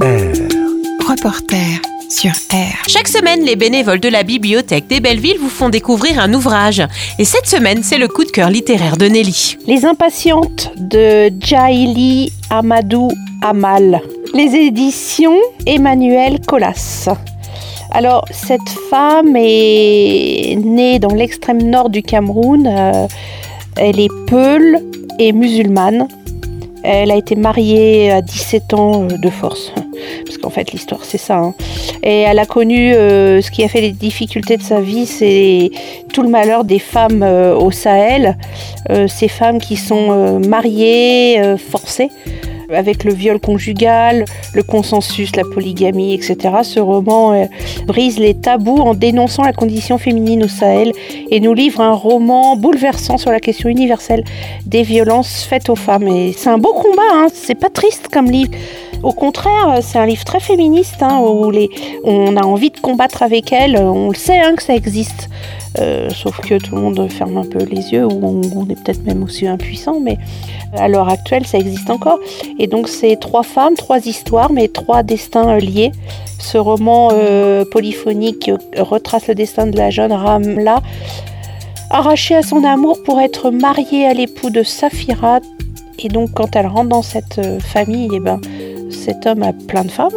Reporter sur R. Chaque semaine, les bénévoles de la bibliothèque des Bellevilles vous font découvrir un ouvrage. Et cette semaine, c'est le coup de cœur littéraire de Nelly. Les impatientes de Djaïli Amadou Amal. Les éditions Emmanuel Colas. Alors, cette femme est née dans l'extrême nord du Cameroun. Elle est peule et musulmane. Elle a été mariée à 17 ans de force. Parce qu'en fait, l'histoire, c'est ça. Et elle a connu ce qui a fait les difficultés de sa vie, c'est tout le malheur des femmes au Sahel. Ces femmes qui sont mariées, forcées, avec le viol conjugal, le consensus, la polygamie, etc. Ce roman brise les tabous en dénonçant la condition féminine au Sahel et nous livre un roman bouleversant sur la question universelle des violences faites aux femmes. Et c'est un beau combat, c'est pas triste comme livre. Au contraire, c'est un livre très féministe où on a envie de combattre avec elles. On le sait que ça existe. Sauf que tout le monde ferme un peu les yeux, ou on est peut-être même aussi impuissant, mais à l'heure actuelle, ça existe encore. Et donc, c'est 3 femmes, 3 histoires, mais 3 destins liés. Ce roman polyphonique retrace le destin de la jeune Ramla, arrachée à son amour pour être mariée à l'époux de Safira. Et donc, quand elle rentre dans cette famille, cet homme a plein de femmes,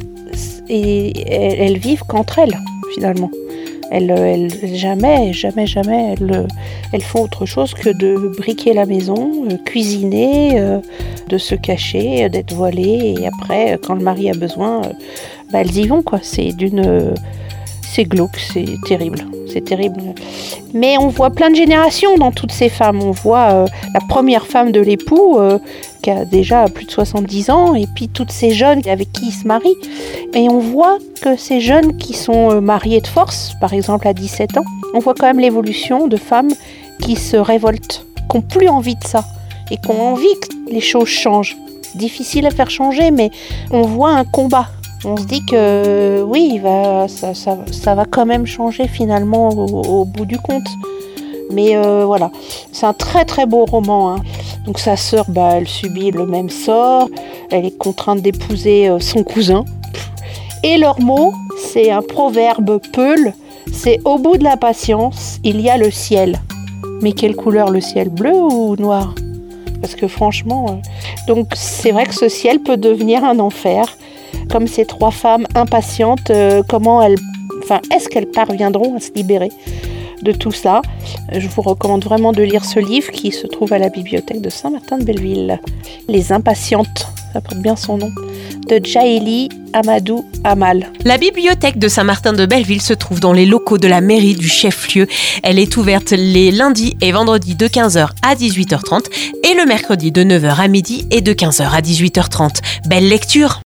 et elles vivent qu'entre elles, finalement. Elles jamais elles font autre chose que de briquer la maison, cuisiner, de se cacher, d'être voilées. Et après, quand le mari a besoin, elles y vont, quoi. C'est glauque, c'est terrible. Mais on voit plein de générations dans toutes ces femmes. On voit la première femme de l'époux qui a déjà plus de 70 ans, et puis toutes ces jeunes avec qui il se marie. Et on voit que ces jeunes qui sont mariées de force, par exemple à 17 ans, on voit quand même l'évolution de femmes qui se révoltent, qui n'ont plus envie de ça, et qui ont envie que les choses changent. Difficile à faire changer, mais on voit un combat. On se dit que oui, ça va quand même changer finalement au bout du compte. Mais voilà, c'est un très très beau roman. Donc sa sœur, elle subit le même sort. Elle est contrainte d'épouser son cousin. Et leur mot, c'est un proverbe peul. C'est au bout de la patience, il y a le ciel. Mais quelle couleur le ciel, bleu ou noir? Parce que franchement, donc c'est vrai que ce ciel peut devenir un enfer. Comme ces 3 femmes impatientes, est-ce qu'elles parviendront à se libérer de tout ça? Je vous recommande vraiment de lire ce livre qui se trouve à la bibliothèque de Saint-Martin-de-Belleville. Les impatientes, ça porte bien son nom, de Djaïli Amadou Amal. La bibliothèque de Saint-Martin-de-Belleville se trouve dans les locaux de la mairie du chef-lieu. Elle est ouverte les lundis et vendredis de 15h à 18h30 et le mercredi de 9h à midi et de 15h à 18h30. Belle lecture!